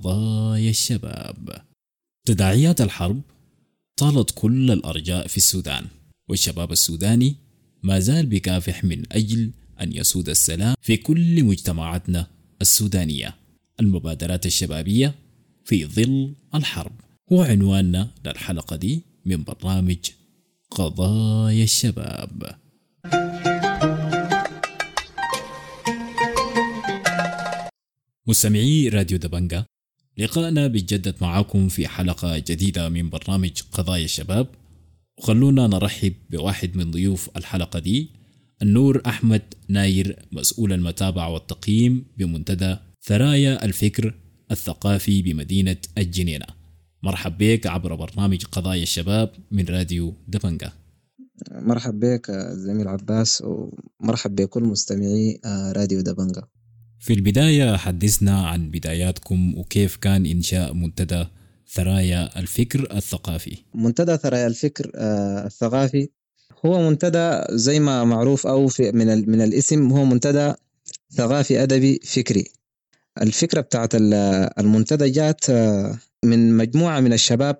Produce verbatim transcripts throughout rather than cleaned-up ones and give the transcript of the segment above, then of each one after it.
قضايا الشباب. تداعيات الحرب طالت كل الأرجاء في السودان، والشباب السوداني ما زال بكافح من أجل أن يسود السلام في كل مجتمعاتنا السودانية. المبادرات الشبابية في ظل الحرب هو عنواننا للحلقة دي من برنامج قضايا الشباب. مستمعي راديو دبنجة، لقاءنا بيتجدد معاكم في حلقة جديدة من برنامج قضايا الشباب، وخلونا نرحب بواحد من ضيوف الحلقة دي، النور أحمد ناير، مسؤول المتابعة والتقييم بمنتدى ثرايا الفكر الثقافي بمدينة الجنينة. مرحب بك عبر برنامج قضايا الشباب من راديو دبنجة. مرحب بك زميل عباس، ومرحب بكل مستمعي راديو دبنجة. في البداية حدثنا عن بداياتكم وكيف كان إنشاء منتدى ثرايا الفكر الثقافي. منتدى ثرايا الفكر الثقافي هو منتدى زي ما معروف أو في من من الاسم، هو منتدى ثقافي أدبي فكري. الفكرة بتاعت المنتدى جات من مجموعة من الشباب،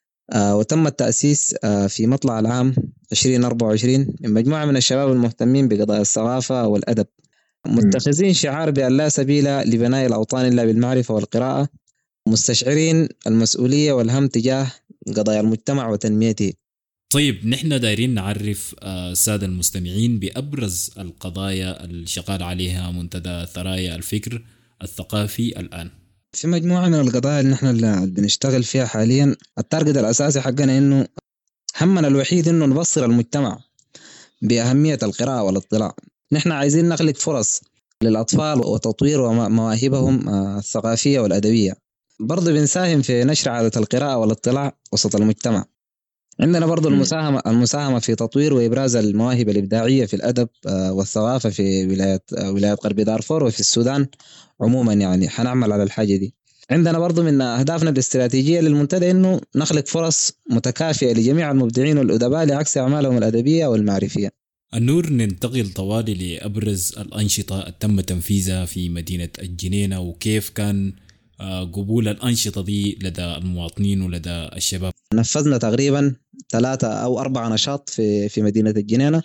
وتم التأسيس في مطلع العام عشرين أربعة وعشرين من مجموعة من الشباب المهتمين بقضايا الثقافة والأدب، متخذين شعار بأن لا سبيل لبناء الأوطان إلا بالمعرفة والقراءة، مستشعرين المسؤولية والهم تجاه قضايا المجتمع وتنميته. طيب، نحن دايرين نعرف السادة المستمعين بأبرز القضايا اللي شغال عليها منتدى ثرايا الفكر الثقافي الآن. في مجموعة من القضايا اللي نحن اللي بنشتغل فيها حاليا، التارجت الأساسي حقنا إنه همنا الوحيد إنه نبصر المجتمع بأهمية القراءة والاطلاع. نحن عايزين نخلق فرص للأطفال وتطوير مواهبهم الثقافية والأدبية. برضو بنساهم في نشر عادة القراءة والاطلاع وسط المجتمع. عندنا برضو المساهمة المساهمة في تطوير وإبراز المواهب الإبداعية في الأدب والثقافة في ولاية ولاية غرب دارفور وفي السودان عموما. يعني حنعمل على الحاجة دي. عندنا برضو من أهدافنا الاستراتيجية للمنتدى إنه نخلق فرص متكافئة لجميع المبدعين والأدباء لعكس أعمالهم الأدبية والمعرفية. النور، ننتقل طوالي لأبرز الأنشطة تم تنفيذها في مدينة الجنينة، وكيف كان قبول الأنشطة دي لدى المواطنين ولدى الشباب. نفذنا تقريبا ثلاثة أو أربعة نشاط في في مدينة الجنينة.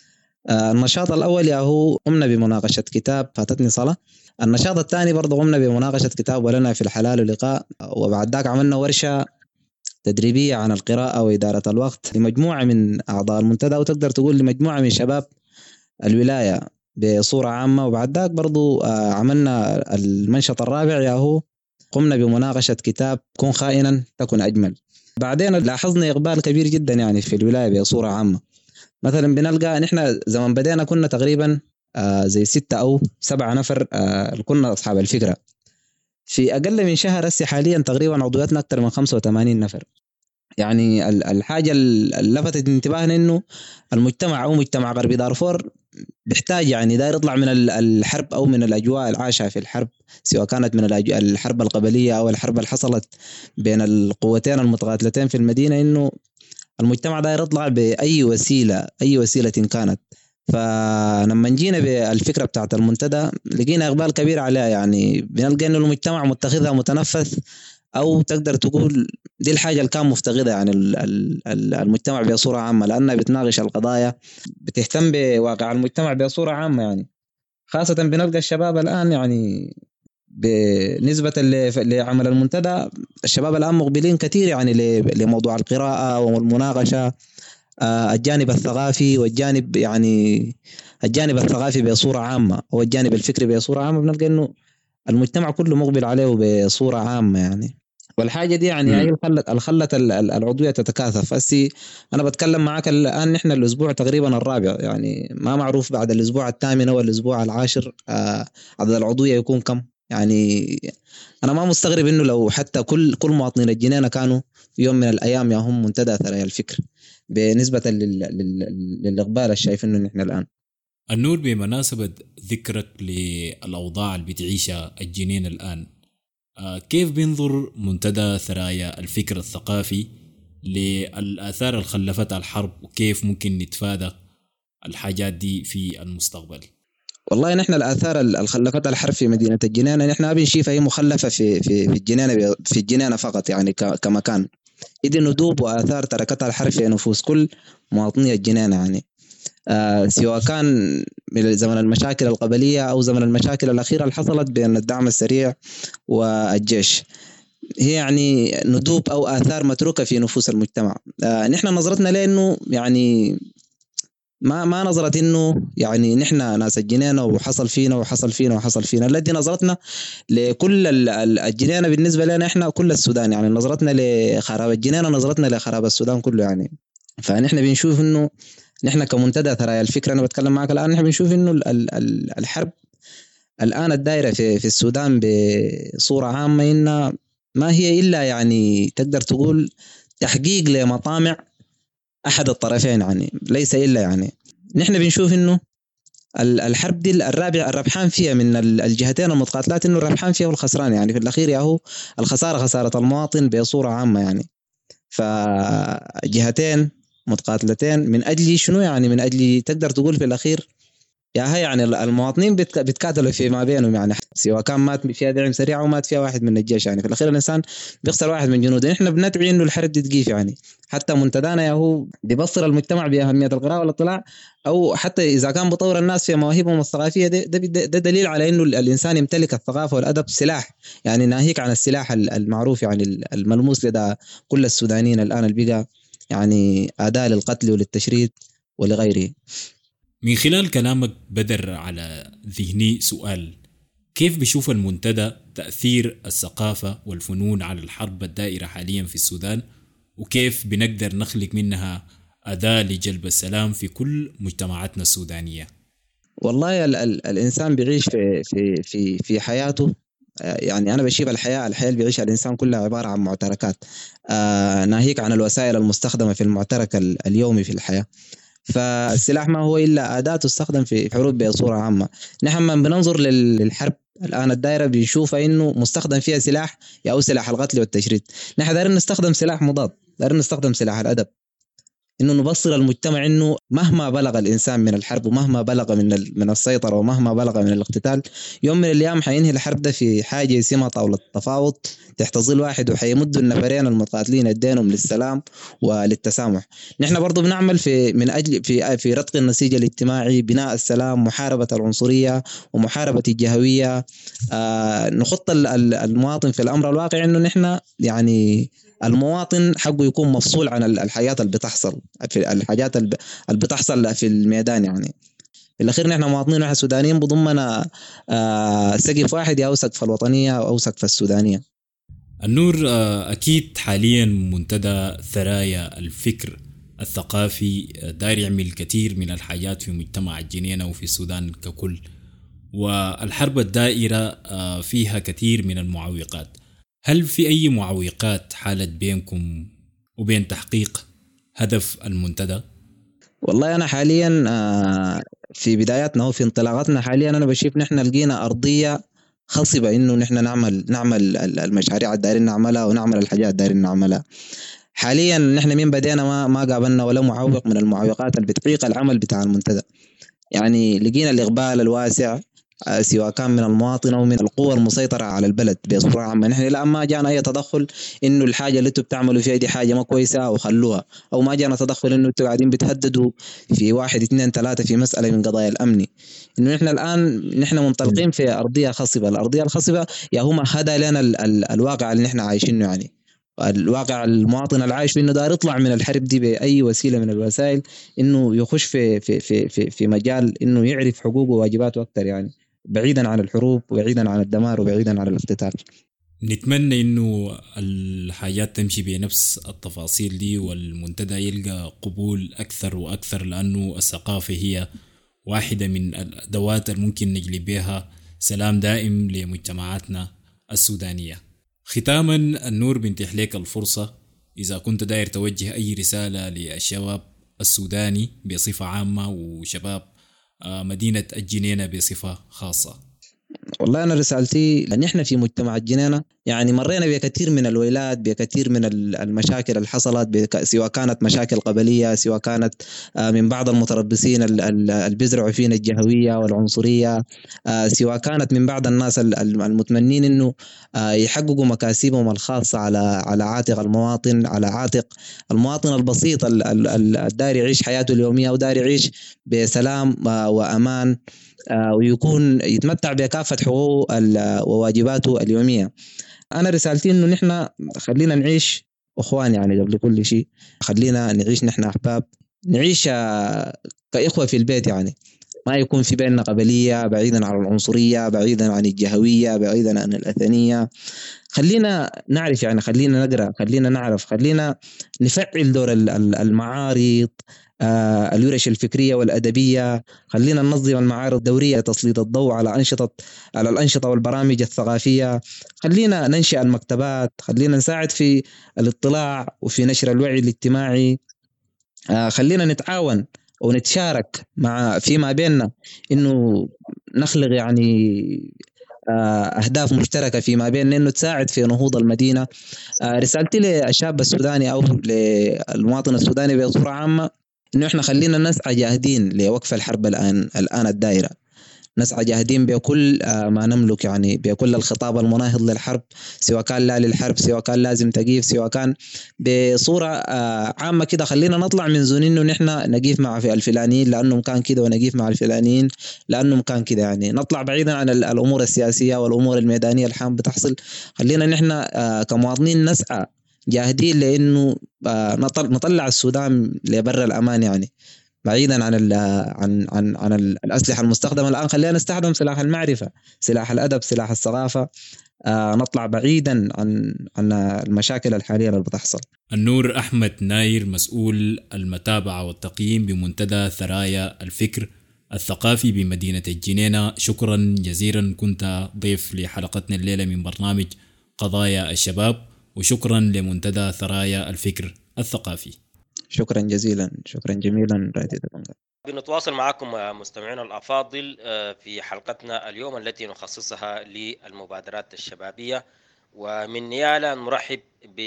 النشاط الأول هو قمنا بمناقشة كتاب فاتتني صلاة. النشاط الثاني برضه قمنا بمناقشة كتاب ولنا في الحلال ولقاء، وبعد ذاك عملنا ورشة تدريبية عن القراءة وإدارة الوقت لمجموعة من أعضاء المنتدى، وتقدر تقول لمجموعة من شباب الولاية بصورة عامة. وبعد ذاك برضو عملنا المنشط الرابع ياهو قمنا بمناقشة كتاب كن خائنا تكن أجمل. بعدين لاحظنا إقبال كبير جدا يعني في الولاية بصورة عامة. مثلا بنلقى نحن زمان بدينا كنا تقريبا زي ستة أو سبعة نفر كنا أصحاب الفكرة. في أقل من شهر هسه حاليا تقريبا عضوياتنا أكثر من خمسة وثمانين نفر. يعني الحاجة اللي لفتت انتباهنا إنه المجتمع أو مجتمع غربي دارفور بيحتاج يعني داير يطلع من الحرب أو من الأجواء العاشة في الحرب، سواء كانت من الحرب القبلية أو الحرب اللي حصلت بين القوتين المتقاتلتين في المدينة. إنه المجتمع داير يطلع بأي وسيلة أي وسيلة كانت. فلما جينا بالفكرة بتاعت المنتدى لقينا إقبال كبير عليها. يعني بنلقى إنه المجتمع متخذها متنفس، أو تقدر تقول دي الحاجة اللي كان مفتقدها يعني المجتمع بصورة عامة، لأنها بتناقش القضايا، بتهتم بواقع المجتمع بصورة عامة. يعني خاصة بنلقى الشباب الآن يعني بنسبة لعمل المنتدى الشباب الآن مقبلين كثير يعني لموضوع القراءة والمناقشة، الجانب الثقافي والجانب يعني الجانب الثقافي بصورة عامة والجانب الفكري بصورة عامة. بنلقى إنه المجتمع كله مقبل عليه بصورة عامة يعني. والحاجة دي يعني هي خلت الخلت العضوية تتكاثف. هسي أنا بتكلم معك الآن نحن الأسبوع تقريبا الرابع، يعني ما معروف بعد الأسبوع الثامن أو الأسبوع العاشر آه عدد العضوية يكون كم. يعني أنا ما مستغرب إنه لو حتى كل كل مواطنين الجنينة كانوا في يوم من الأيام يا هم منتدى ثرايا الفكر بالنسبة للإقبال الشايف إنه نحن الآن. النور، بمناسبة ذكرك للأوضاع اللي بتعيشها الجنين الآن، كيف بينظر منتدى ثرايا الفكر الثقافي للآثار اللي خلفتها الحرب، وكيف ممكن نتفادى الحاجات دي في المستقبل؟ والله نحن الآثار اللي خلفتها الحرب في مدينة الجنينة نحن ما بنشوفها هي مخلفة في في في الجنينة في الجنينة فقط يعني ك- كمكان. إذ ندوب وآثار تركتها الحرب في نفوس كل مواطني الجنينة يعني. آه سواء كان من زمن المشاكل القبلية أو زمن المشاكل الأخيرة اللي حصلت بين الدعم السريع والجيش، هي يعني ندوب أو آثار متروكة في نفوس المجتمع. آه نحن نظرتنا لأنه يعني ما ما نظرت انه يعني نحن ناس الجنينه وحصل فينا وحصل فينا وحصل فينا، التي نظرتنا لكل ال- ال- الجنينه بالنسبه لنا احنا كل السودان، يعني نظرتنا لخراب الجنينه نظرتنا لخراب السودان كله يعني. فنحن بنشوف انه نحن كمنتدى ثرايا الفكره، انا بتكلم معك الان، نحن بنشوف انه ال- ال- ال- الحرب الان الدائره في في السودان بصوره عامه انها ما هي الا يعني تقدر تقول تحقيق لمطامع احد الطرفين، يعني ليس الا يعني نحن بنشوف انه ال- الحرب دي الرابع الربحان فيها من ال- الجهتين المتقاتلات انه الربحان فيها والخسران، يعني في الاخير يا هو الخساره خساره المواطن بصوره عامه يعني. فجهتين متقاتلتين من اجل شنو؟ يعني من اجل تقدر تقول في الاخير يا هي يعني المواطنين بتك- بيتكاتلوا فيما بينهم، يعني سواء كان مات فيها دعم سريع او مات فيها واحد من الجيش، يعني في الاخير الانسان بيخسر واحد من جنوده. احنا بندعي انه الحرب دي تقيف يعني. حتى منتدانا يا هو بيبصر المجتمع باهميه القراءه والاطلاع، او حتى اذا كان بطور الناس في مواهبهم الثقافيه، ده, ده, ده, ده دليل على انه الانسان يمتلك الثقافه والادب سلاح، يعني ناهيك عن السلاح المعروف يعني الملموس لدى كل السودانيين الان اللي بقى يعني اداه للقتل وللتشريد ولغيره. من خلال كلامك بدر على ذهني سؤال: كيف بيشوف المنتدى تأثير الثقافة والفنون على الحرب الدائرة حاليا في السودان، وكيف بنقدر نخلق منها أداة لجلب السلام في كل مجتمعاتنا السودانية؟ والله ال ال الانسان بيعيش في في في في حياته. آه، يعني انا بشوف الحياه الحياه اللي بيعيشها الانسان كلها عباره عن معتركات، آه ناهيك عن الوسائل المستخدمه في المعترك ال- اليومي في الحياه. فالسلاح ما هو الا اداه تستخدم في حروب بصوره عامه. نحن من بننظر لل- للحرب الان الدائره بنشوفها انه مستخدم فيها سلاح يا او سلاح القتل والتشريد. نحن دايرين نستخدم سلاح مضاد، دايرين نستخدم سلاح الادب، انه نبصر المجتمع انه مهما بلغ الانسان من الحرب ومهما بلغ من من السيطره ومهما بلغ من الاقتتال، يوم من الايام حينهي الحرب ده في حاجه اسمها طاوله تفاوض تحت ظل واحد، وحيمدوا النفرين المتقاتلين يدينهم للسلام وللتسامح. نحن برضو بنعمل في من اجل في في رتق النسيج الاجتماعي، بناء السلام، محاربه العنصريه ومحاربه الجهويه. آه نخط المواطن في الامر الواقع انه نحن يعني المواطن حقه يكون مفصول عن الحياة اللي بتحصل في الحاجات اللي بتحصل في الميدان يعني. في الأخير نحن مواطنين ونحن سودانيين بضمنا آه سقف واحد أو سقف الوطنية أو سقف السودانية. النور، آه، أكيد حاليا منتدى ثرايا الفكر الثقافي آه، داير يعمل كثير من الحاجات في مجتمع الجنينة وفي السودان ككل، والحرب الدائرة آه، فيها كثير من المعوقات. هل في أي معوقات حالت بينكم وبين تحقيق هدف المنتدى؟ والله أنا حاليا آه في بداياتنا وفي انطلاقاتنا حاليا أنا بشوف نحن لقينا أرضية خصبة إنه نحن نعمل نعمل المشاريع الدائرين نعملها ونعمل الحاجات الدائرين نعملها. حاليا نحن من بدينا ما ما قابلنا ولا معوق من المعوقات اللي بتعيق العمل بتاع المنتدى. يعني لقينا الإقبال الواسع آه، سواء كان من المواطن أو من القوى المسيطرة على البلد بصورة عامة. نحن الآن ما جانا أي تدخل إنه الحاجة اللي أنتم بتعملوا فيها دي حاجة ما كويسة أو خلوها، أو ما جانا تدخل إنه أنتم قاعدين بتهددوا في واحد اثنين ثلاثة في مسألة من قضايا الأمني. إنه نحن الآن نحن منطلقين في أرضية خصبة. الأرضية الخصبة يا هم هذا لنا ال ال الواقع اللي نحن عايشينه يعني. الواقع المواطن العايش فيه انه دار يطلع من الحرب دي باي وسيله من الوسائل، انه يخش في في في في, في مجال انه يعرف حقوقه وواجباته اكثر يعني، بعيدا عن الحروب وبعيدا عن الدمار وبعيدا عن الاقتتال. نتمنى إنه الحاجات تمشي بنفس التفاصيل دي والمنتدى يلقى قبول أكثر وأكثر، لأنه الثقافة هي واحدة من الأدوات الممكن نجلب بها سلام دائم لمجتمعاتنا السودانية. ختاما، النور بنتيح لك الفرصة إذا كنت داير توجه أي رسالة للشباب السوداني بصفة عامة وشباب مدينة الجنينة بصفة خاصة. والله أنا رسالتي لأن إحنا في مجتمع الجنينة يعني مرينا بكثير من الويلات، بكثير من المشاكل اللي حصلت، سواء كانت مشاكل قبلية، سواء كانت من بعض المتربصين اللي بيزرعوا فينا الجهوية والعنصرية، سواء كانت من بعض الناس المتمنين انه يحققوا مكاسبهم الخاصة على على عاتق المواطن، على عاتق المواطن البسيط الداري يعيش حياته اليومية وداري يعيش بسلام وأمان، ويكون يتمتع بكافة حقوقه وواجباته اليومية. أنا رسالتي إنه نحن خلينا نعيش أخوان، يعني قبل كل شيء خلينا نعيش نحن أحباب، نعيش كإخوة في البيت، يعني ما يكون في بيننا قبلية، بعيدا عن العنصرية، بعيدا عن الجهوية، بعيدا عن الأثنية. خلينا نعرف، يعني خلينا نقرأ، خلينا نعرف، خلينا نفعل دور المعارض، آه الورش الفكرية والأدبية، خلينا ننظم المعارض الدورية تسليط الضوء على أنشطة على الأنشطة والبرامج الثقافية، خلينا ننشئ المكتبات، خلينا نساعد في الاطلاع وفي نشر الوعي الاجتماعي، آه خلينا نتعاون ونتشارك مع فيما بيننا إنه نخلق يعني أهداف مشتركة فيما بيننا، إنه تساعد في نهوض المدينة. رسالتي للشاب السوداني أو للمواطن السوداني بصورة عامة إنه إحنا خلينا نسعى جاهدين لوقف الحرب الآن الآن الدائرة، نسعى جاهدين بكل ما نملك، يعني بكل الخطاب المناهض للحرب، سواء كان لا للحرب، سواء كان لازم تقيف، سواء كان بصورة عامة كده. خلينا نطلع من زون إنه نحن نقيف مع في الفلانيين لأنهم كان كده، ونقيف مع الفلانيين لأنهم كان كده، يعني نطلع بعيدا عن الأمور السياسية والأمور الميدانية الحام بتحصل. خلينا نحن كمواطنين نسعى جاهدين لأنه نطلع السودان لبر الأمان، يعني بعيدا عن ال عن عن عن الأسلحة المستخدمة الآن. خلينا نستخدم سلاح المعرفة، سلاح الأدب، سلاح الثقافة، آه نطلع بعيدا عن عن المشاكل الحالية اللي بتحصل. النور أحمد ناير، مسؤول المتابعة والتقييم بمنتدى ثرايا الفكر الثقافي بمدينة الجنينة، شكرا جزيلا، كنت ضيف لحلقتنا الليلة من برنامج قضايا الشباب، وشكرا لمنتدى ثرايا الفكر الثقافي. شكرا جزيلا، شكرا جميلا. بنتواصل معكم مستمعينا الأفاضل في حلقتنا اليوم التي نخصصها للمبادرات الشبابية، ومن نيالا نرحب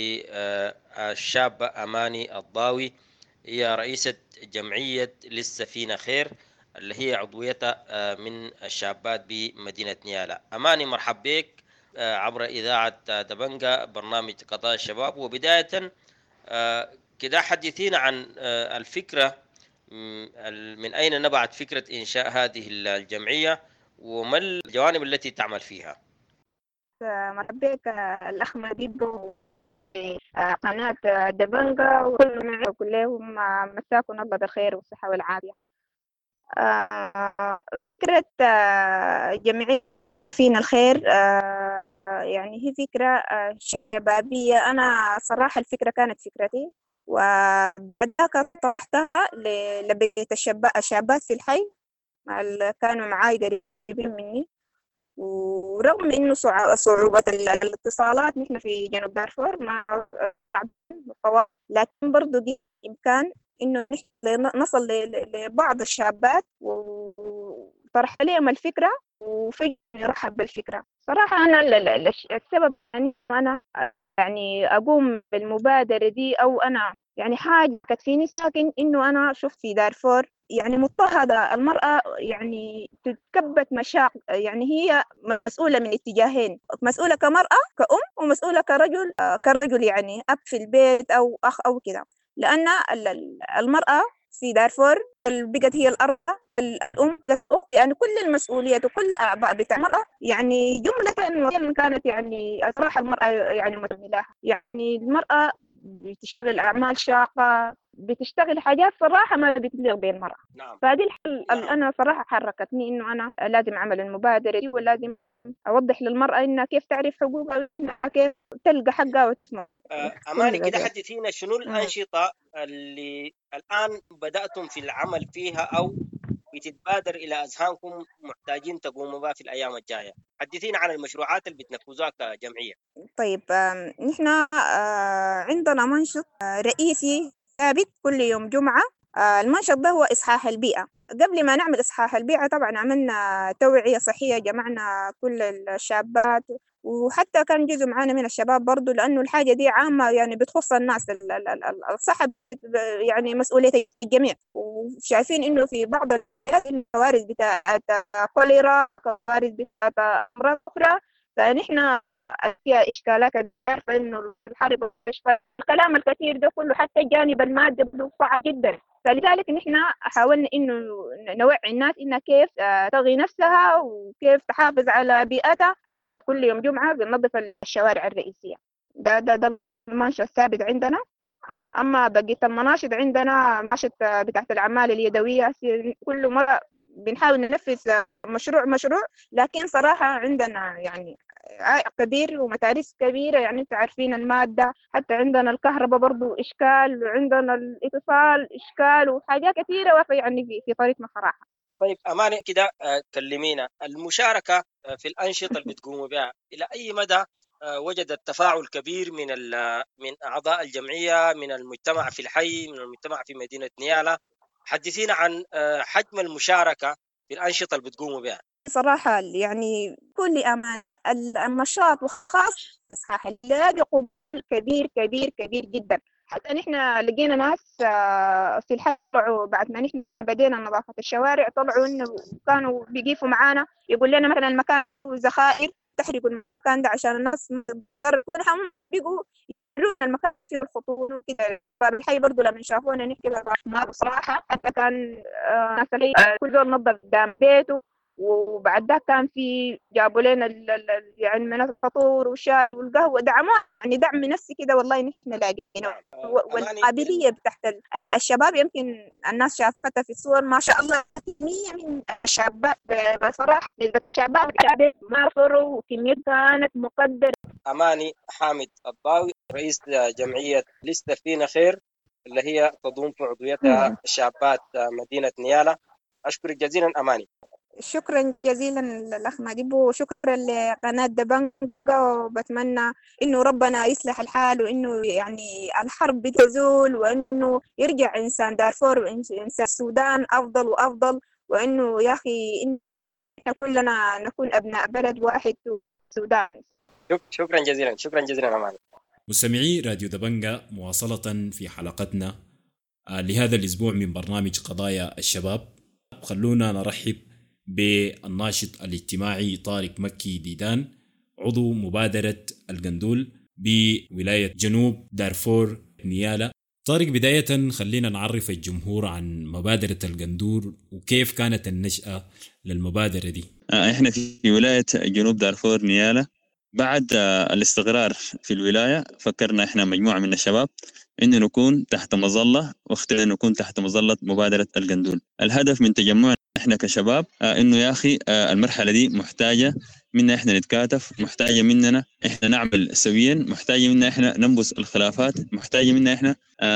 بالشابة أماني الضاوي، هي رئيسة جمعية للسفينة خير اللي هي عضويتها من الشابات بمدينة نيالا. أماني مرحب بك عبر إذاعة دبنجة برنامج قضايا الشباب. وبداية كده حدثينا عن الفكرة، من أين نبعت فكرة إنشاء هذه الجمعية وما الجوانب التي تعمل فيها؟ مرحبا بك الأخ مجيد قناة دبنجة وكل معي كلهم مساكم الله بالخير والصحة والعافية. فكرة جمعية فينا الخير يعني هي فكرة شبابية. أنا صراحة الفكرة كانت فكرتي، وبدأت طرحتها لبيت الشابات في الحي اللي كانوا معاي قريبين مني. ورغم إنه صعوبة الاتصالات نحن في جنوب دارفور مع لكن برضو دي إمكان إنه نصل لبعض الشابات وطرح لهم الفكرة وفجأة يرحب بالفكرة. صراحة أنا السبب يعني أنا يعني أقوم بالمبادرة دي، أو أنا يعني حاجة كتفيني ساكن إنه أنا شفت في دارفور يعني مضطهدة المرأة، يعني تتكبت مشاق، يعني هي مسؤولة من اتجاهين، مسؤولة كمرأة كأم ومسؤولة كرجل كرجل يعني أب في البيت أو أخ أو كده. لأن المرأة في دارفور بقت هي الأرض الأم يعني كل المسؤوليات وكل أعباء بتاع المرأة يعني جملة كانت يعني صراحة المرأة يعني متملاها. يعني المرأة بتشتغل أعمال شاقة، بتشتغل حاجات صراحة ما بتليق بالمرأة. نعم. فهذه الحل نعم. أنا صراحة حركتني إنه أنا لازم أعمل المبادرة دي، ولازم أوضح للمرأة إنها كيف تعرف حقوقها، كيف تلقى حقها وتسمع. أماني كده حدثينا شنو الأنشطة اللي الآن بدأتم في العمل فيها أو بتتبادر إلى أذهانكم محتاجين تقوموا بها في الأيام الجاية؟ حدثينا عن المشروعات اللي بتنفذوها كجمعية. طيب نحن عندنا منشط رئيسي ثابت كل يوم جمعة. المنشط ده هو إصحاح البيئة. قبل ما نعمل إصحاح البيئة طبعا عملنا توعية صحية، جمعنا كل الشابات وحتى كان جزء معانا من الشباب برضو، لأنه الحاجة دي عامة يعني بتخص الناس ال- ال- ال- الصحة يعني مسؤولية الجميع. وشايفين إنه في بعض الحالات الكوارث بتاعت كوليرا، كوارث بتاعت أمراض أخرى، فنحن فيها إشكالات كبيرة. فإنه الحرب والمستشفى الكلام الكثير ده كله حتى الجانب المادي برضه صعب جدا. فلذلك نحن حاولنا إنه نوعي الناس إنها كيف آه، تغي نفسها وكيف تحافظ على بيئتها. كل يوم جمعة بننظف الشوارع الرئيسية. ده ده ده المنشأ الثابت عندنا. أما بقية المناشط عندنا مناشط بتاعت الأعمال اليدوية، كل مرة بنحاول ننفذ مشروع مشروع لكن صراحة عندنا يعني عائق كبير ومتاريس كبيرة. يعني انت عارفين المادة، حتى عندنا الكهرباء برضو إشكال، وعندنا الاتصال إشكال، وحاجات كثيرة واقفة يعني في في طريقنا صراحة. طيب أماني كده، آه، كلمينا المشاركة آه، في الأنشطة اللي بتقوموا بها إلى أي مدى آه، وجدت تفاعل كبير من ال- من أعضاء الجمعية، من المجتمع في الحي، من المجتمع في مدينة نيالا؟ حدثينا عن آه، حجم المشاركة في الأنشطة اللي بتقوموا بها. صراحة يعني كل أمان النشاط وخاص صح لاقي قبول كبير كبير كبير جدا. حتى نحن لقينا ناس آه، في الحي طلعوا بعد ما نحن بدينا نظافة الشوارع، طلعوا إنه كانوا بيقيفوا معانا يقول لنا مثلا المكان زخائر تحرقوا المكان ده عشان الناس ما تضر. هم بيقوا يقولون المكان فيه الخطوط كده. فالحي برضو لما شافونا نحكي بالرحمة بصراحة، حتى كان آه، ناس الحي آه، كل زول نظف قدام بيته. وبعد ذاك كان في جابوا لنا ال- ال- يعني من الفطور والشاي والقهوة، دعمونا يعني دعم نفسي كده. والله نحن لاقينا. آه، و- أماني والقابلية بتاعت ال- الشباب يمكن الناس شافتها في الصور ما شاء الله. كمية من الشابات بصراحة الشباب ما فروا، وكمية كانت مقدرة. أماني حامد الضاوي، رئيس جمعية لسه فينا خير، اللي هي تضم في عضويتها شابات مدينة نيالا. أشكرك جزيلا أماني. شكرا جزيلا الأخ مادب، وشكرا لقناة دبنجة، وبتمنى إنه ربنا يصلح الحال، وإنه يعني الحرب بتزول، وإنه يرجع إنسان دارفور وإنسان السودان أفضل وأفضل، وإنه يا أخي إن إحنا كلنا نكون أبناء بلد واحد في السودان. شك- شكرا جزيلا، شكرا جزيلا أماني. مستمعي راديو دبنجة، مواصلة في حلقتنا آه، لهذا الأسبوع من برنامج قضايا الشباب، خلونا نرحب بالناشط الاجتماعي طارق مكي ديدان، عضو مبادرة القندول بولاية جنوب دارفور نيالا. طارق، بداية خلينا نعرف الجمهور عن مبادرة القندول وكيف كانت النشأة للمبادرة دي. احنا في ولاية جنوب دارفور نيالا بعد الاستقرار في الولاية فكرنا احنا مجموعة من الشباب انه نكون تحت مظلة، واخترنا نكون تحت مظلة مبادرة القندول. الهدف من تجمعنا احنا كشباب انه يا اخي المرحلة دي محتاجة منا احنا نتكاتف، محتاجة مننا احنا نعمل سويا، محتاجة منا احنا ننبذ الخلافات، محتاجة منا احنا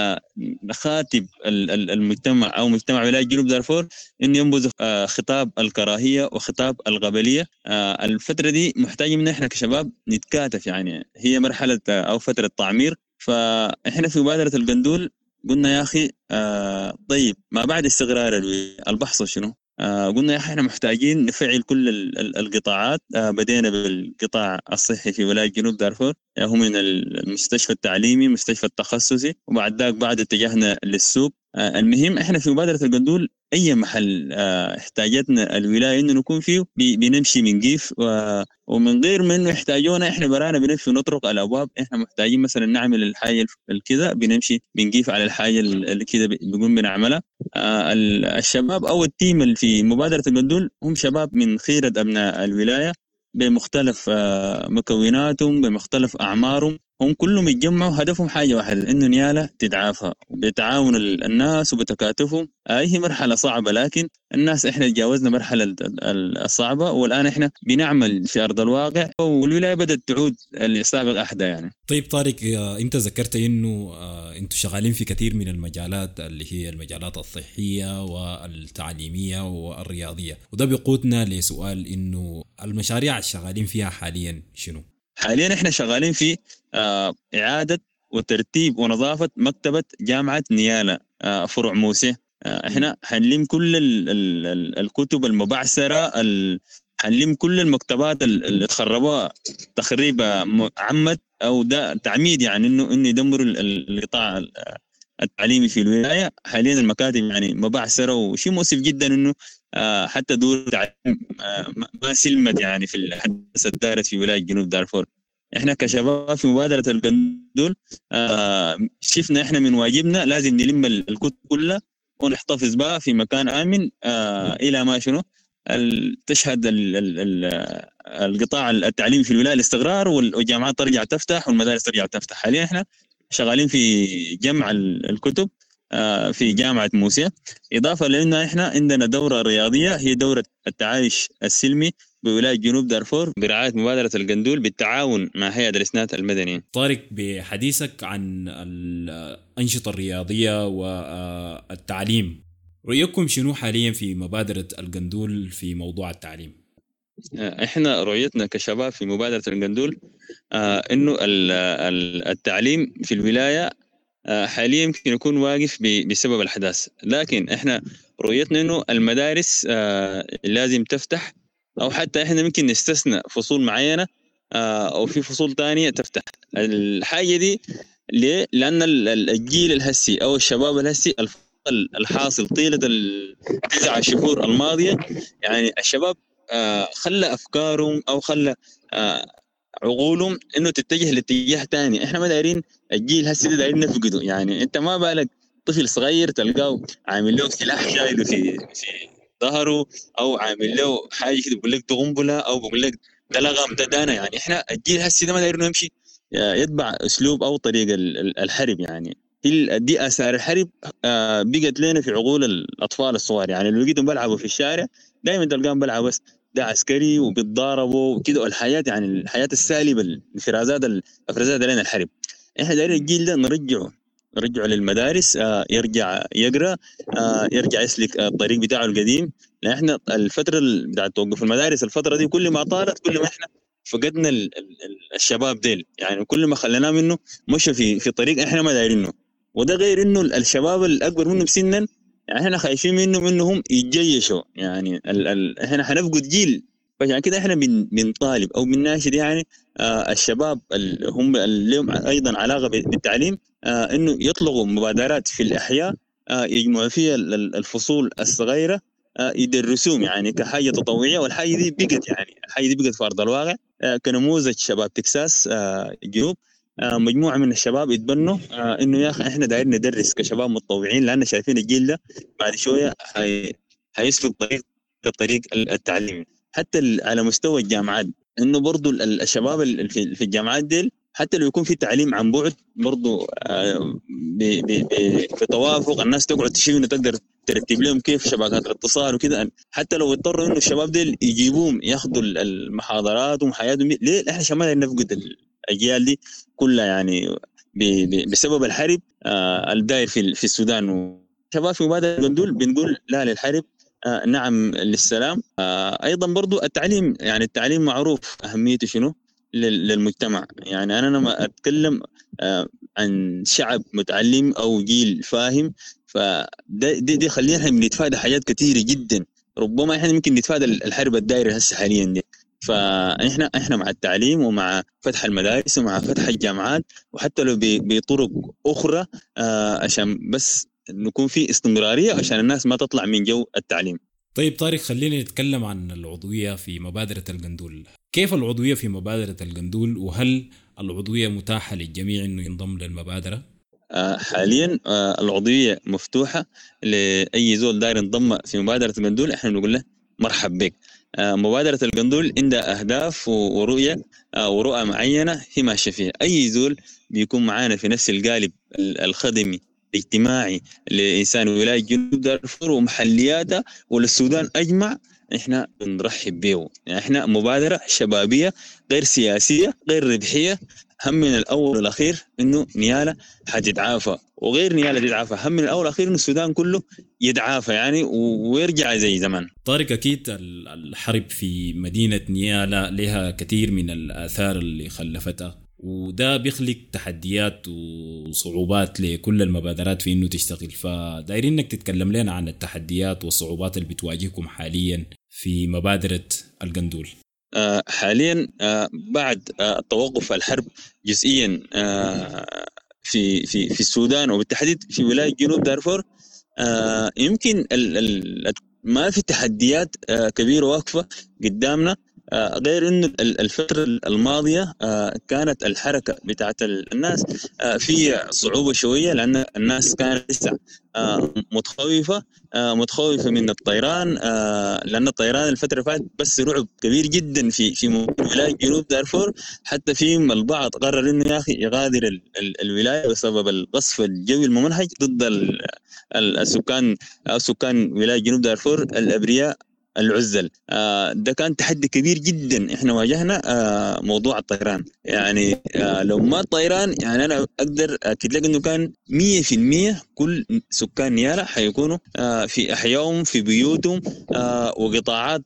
نخاطب المجتمع او مجتمع ولاية جنوب دارفور انه ينبذ خطاب الكراهية وخطاب القبلية. الفترة دي محتاجة منا احنا كشباب نتكاتف، يعني هي مرحلة او فترة تعمير. فاحنا في مبادرة القندول قلنا يا اخي آه طيب ما بعد استقرار البحث شنو؟ آه قلنا يا اخي احنا محتاجين نفعل كل القطاعات. آه بدينا بالقطاع الصحي في ولاية جنوب دارفور، هو من المستشفى التعليمي، مستشفى التخصصي، وبعد ذاك بعد اتجهنا للسوق. آه المهم احنا في مبادرة القندول اي محل آه احتاجتنا الولاية انه نكون فيه بنمشي من قيف، ومن غير ما انه يحتاجونا احنا برانا بنمشي نطرق الابواب. احنا محتاجين مثلا نعمل الحاجه الكذا بنمشي بنقيف على الحاجه اللي كذا بنقوم بنعملها. آه الشباب او التيم اللي في مبادره القندول هم شباب من خيره ابناء الولايه بمختلف آه مكوناتهم، بمختلف اعمارهم، هم كلهم يتجمعوا هدفهم حاجه واحده، انه نيالا تتعافى بتعاون الناس وبتكاتفهم. آه هي مرحله صعبه لكن الناس احنا تجاوزنا مرحله الصعبه، والان احنا بنعمل في ارض الواقع والولايه بدات تعود لسابق احدى يعني. طيب طارق، انت ذكرت انه انتم شغالين في كثير من المجالات اللي هي المجالات الصحيه والتعليميه والرياضيه، وده بيقودنا لسؤال انه المشاريع الشغالين فيها حاليا شنو؟ حاليا احنا شغالين في آه اعاده وترتيب ونظافه مكتبه جامعه نيالا آه فرع موسى. آه احنا حنلم كل ال ال ال الكتب المبعثره حنلم كل المكتبات اللي تخربوها تخريب عمد او ده تعميد، يعني انه انه يدمروا القطاع التعليمي في الولايه. حاليا المكاتب يعني مبعثره، وشيء مؤسف جدا انه آه حتى دور التعليم آه ما سلمت يعني في الحدث الدارت في ولايه جنوب دارفور. احنا كشباب في مبادره القندول آه شفنا احنا من واجبنا لازم نلم الكتب كلها ونحتفظ بها في مكان امن آه الى ما شنو تشهد ال ال ال القطاع التعليمي في الولايه الاستقرار، والجامعات ترجع تفتح والمدارس ترجع تفتح. حاليا احنا شغالين في جمع الكتب في جامعة موسى، إضافة لأنه إحنا عندنا دورة رياضية هي دورة التعايش السلمي بولاية جنوب دارفور برعاية مبادرة القندول بالتعاون مع هيئة الإسناد المدني. طارق، بحديثك عن الأنشطة الرياضية والتعليم، رؤيتكم شنو حاليا في مبادرة القندول في موضوع التعليم؟ إحنا رؤيتنا كشباب في مبادرة القندول آه إنه التعليم في الولاية آه حاليا يمكن يكون واقف بسبب الأحداث، لكن إحنا رؤيتنا إنه المدارس آه لازم تفتح، أو حتى إحنا ممكن نستثنى فصول معينة آه أو في فصول تانية تفتح. الحاجة دي ليه؟ لأن الجيل الهسي أو الشباب الهسي الحاصل طيلة التسع شهور الماضية، يعني الشباب آه خلى أفكارهم أو خلى آه عقولهم إنه تتجه لاتجاه تاني. إحنا ما دايرين الجيل هسي ده دايرين نفقده. يعني أنت ما بالك طفل صغير تلقاه عامل له سلاح شايله في في ظهره، أو عامل له حاجة كده بقول لك تغنبلة، أو بقول لك ده لغم ده دانا. يعني إحنا الجيل هسي ده ما دايرين يمشي يتبع أسلوب أو طريقة الحرب. يعني دي آثار الحرب آه بقت لنا في عقول الأطفال الصغار. يعني لو لقيتهم بلعبوا في الشارع دائما تلقاهم بلعبوا بس ده عسكري وبيتضاربوا وكده، الحياة يعني الحياة السالبة الانفرازات الافرازات لنا الحرب. احنا دايرين الجيل ده نرجعه نرجعه للمدارس آه يرجع يقرأ آه يرجع يسلك الطريق بتاعه القديم. لأن احنا الفترة بتاعت توقف المدارس الفترة دي كل ما طالت كل ما احنا فقدنا ال ال الشباب ديل. يعني كل ما خليناه منه مشى في في طريق احنا ما دايرينه. وده غير انه الشباب الاكبر منه بسنا يعني احنا خايفين منهم انهم يتجيشوا. يعني ال ال احنا حنفقد جيل. فعشان كده احنا بن بنطالب او بنناشد يعني آه الشباب هم اللي لهم ايضا علاقه بالتعليم آه انه يطلقوا مبادرات في الاحياء آه يجمعوا فيها الفصول الصغيره آه يدرسوهم يعني كحاجه تطوعيه. والحاجه دي بقت يعني الحاجه دي بقت في ارض الواقع آه كنموذج شباب تكساس آه جنوب آه مجموعه من الشباب يتبنوا آه انه يا اخي احنا دايرين ندرس كشباب متطوعين، لان شايفين الجيل ده بعد شويه هي هيسلك طريق الطريق التعليمي. حتى على مستوى الجامعات انه برضو الشباب في الجامعات ديل حتى لو يكون في تعليم عن بعد برضو آه بي بي بي في توافق الناس تقعد تشوف انه تقدر ترتب لهم كيف شبكات الاتصال وكده. حتى لو اضطروا انه الشباب ديل يجيبوهم ياخذوا المحاضرات وحياتهم ليه احنا شمال نفقد الاجيال دي كلها يعني بي بي بسبب الحرب آه الداير في في السودان. وشباب في مبادرة القندول بنقول لا للحرب آه نعم للسلام. آه ايضا برضو التعليم يعني التعليم معروف اهميته شنو للمجتمع. يعني انا لما اتكلم آه عن شعب متعلم او جيل فاهم فدي دي, دي خلينا احنا بنتفادى حاجات كثيره جدا. ربما احنا ممكن نتفادى الحرب الدائره هسه حاليا دي. فاحنا احنا مع التعليم ومع فتح المدارس ومع فتح الجامعات وحتى لو بطرق اخرى آه عشان بس نكون في استمراريه عشان الناس ما تطلع من جو التعليم. طيب طارق، خلينا نتكلم عن العضويه في مبادره القندول. كيف العضويه في مبادره القندول، وهل العضويه متاحه للجميع انه ينضم للمبادره؟ آه حاليا آه العضويه مفتوحه لاي زول داير ينضم في مبادره القندول. احنا بنقول له مرحب بك. آه مبادره القندول عندها اهداف ورؤيه آه ورؤى معينه هي ماشيه فيها. اي زول بيكون معانا في نفس القالب الخدمي الاجتماعي لإنسان ولاية جنوب دارفور ومحلياتها وللسودان أجمع إحنا بنرحب به. يعني إحنا مبادرة شبابية غير سياسية غير ربحية. هم من الأول والأخير إنه نيالة حتتعافى، وغير نيالة تتعافى هم من الأول والأخير إنه السودان كله يتعافى يعني ويرجع زي زمان. طارق، أكيد الحرب في مدينة نيالة لها كثير من الآثار اللي خلفتها، وده بيخلق تحديات وصعوبات لكل المبادرات في إنه تشتغل. فدايرين إنك تتكلم لنا عن التحديات والصعوبات اللي بتواجهكم حاليا في مبادرة القندول. آه حاليا آه بعد آه توقف الحرب جزئيا آه في في في السودان وبالتحديد في ولاية جنوب دارفور، آه يمكن ال ال ما في تحديات آه كبيرة واقفة قدامنا، آه غير إنه الفترة الماضية آه كانت الحركة بتاعت الناس آه في صعوبة شوية، لأن الناس كانت لسه آه متخوفة آه متخوفة من الطيران، آه لأن الطيران الفترة اللي فاتت بس رعب كبير جدا في في ولاية جنوب دارفور. حتى في البعض قرر إنه يا أخي يغادر ال ال الولاية بسبب القصف الجوي الممنهج ضد السكان أو سكان ولاية جنوب دارفور الأبرياء العزل. آه ده كان تحدي كبير جدا احنا واجهنا آه موضوع الطيران. يعني آه لو ما الطيران يعني انا اقدر اكد لك انه كان مية في المية كل سكان نيالا حيكونوا آه في احيائهم في بيوتهم، آه وقطاعات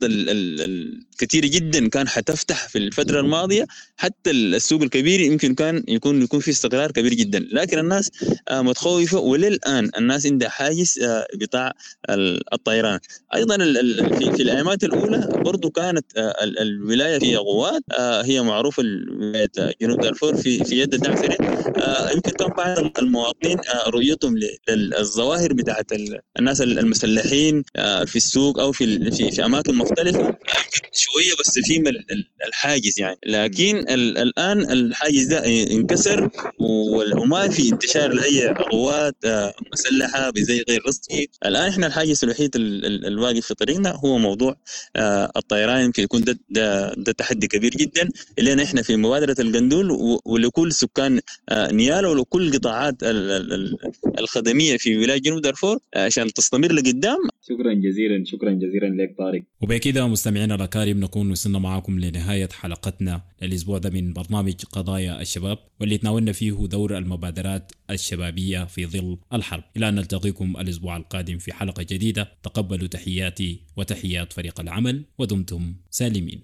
الكثير جدا كان حتفتح في الفترة الماضية. حتى السوق الكبير يمكن كان يكون يكون في استقرار كبير جدا، لكن الناس آه متخوفة، وللآن الناس عندها حاجز آه قطاع الطيران. ايضا في في الايامات الاولى برضو كانت الولايه في غوات هي معروفه ولايه جنوب دارفور في في يد الدعم السريع. يمكن كان بعض المواطنين رؤيتهم للظواهر بتاعت الناس المسلحين في السوق او في في, في اماكن مختلفه شويه بس في الحاجز يعني، لكن الان الحاجز ده انكسر وما في انتشار لاي غوات مسلحه بزي غير رسمي. الان احنا الحاجز الوحيد الواقف في طريقنا هو موضوع آه الطيران. يمكن يكون ده, ده, ده تحدي كبير جدا لنا احنا في مبادرة القندول ولكل سكان آه نيالا ولكل قطاعات ال ال ال الخدمية في ولاية جنوب دارفور آه عشان تستمر لقدام. شكرا جزيلا شكرا جزيلا لك طارق. وبكده مستمعينا الأكارم نكون وصلنا معكم لنهاية حلقتنا للأسبوع ده من برنامج قضايا الشباب، واللي تناولنا فيه دور المبادرات الشبابية في ظل الحرب. إلى أن نلتقيكم الأسبوع القادم في حلقة جديدة. تقبلوا تحياتي وتحيات فريق العمل ودمتم سالمين.